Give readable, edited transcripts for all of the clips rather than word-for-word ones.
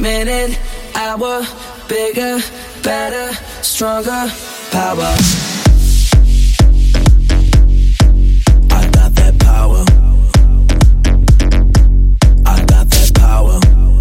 minute, hour, bigger, better, stronger, power. I got that power. I got that power.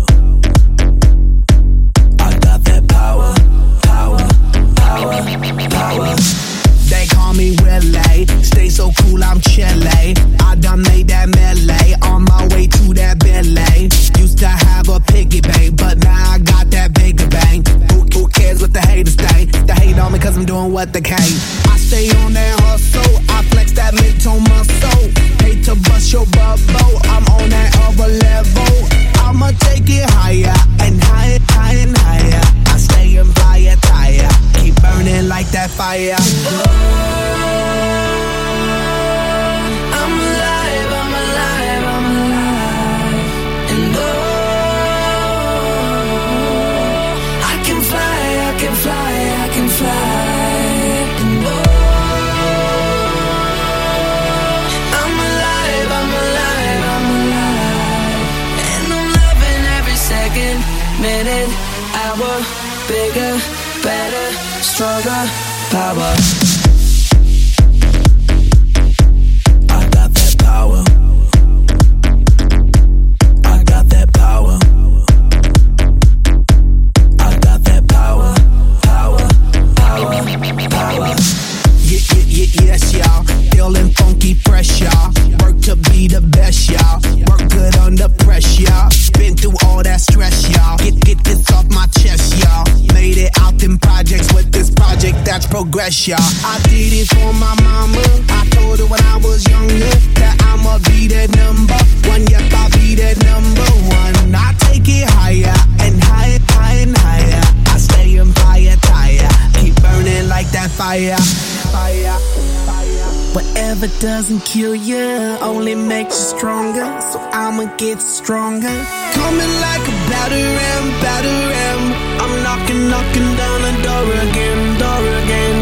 I got that power, power, power, power. They call me Willie, stay so cool, I'm chilly. I done made that melee, on my way to that Billy. Used to have a piggy bank, but now I got that bigger bank. Who cares what the haters think? They hate on me cause I'm doing what they can. I stay on that hustle, I flex that mental muscle. Hate to bust your bubble, I'm on that other level. I'ma take it higher and higher, higher and higher. I stay in fire tire, keep burning like that fire. I'm alive, I'm alive, I'm alive. And I can fly, I can fly, I can fly. And I'm alive, I'm alive, I'm alive. And I'm loving every second, minute, hour, bigger, better, stronger, power. Yes, y'all, feeling funky fresh, y'all. Work to be the best, y'all. Work good under pressure, y'all. Been through all that stress, y'all. Get this off my chest, y'all. Made it out them projects with this project that's progress, y'all. I did it for my mama. I told her when I was younger that I'ma be that number one. Yep, I'll be that number one. I take it higher and higher, higher and higher. I stay in fire tire, keep burning like that fire. Fire, fire. Whatever doesn't kill you only makes you stronger. So I'ma get stronger. Coming like a batter ram, batter ram. I'm knocking down the door again, door again.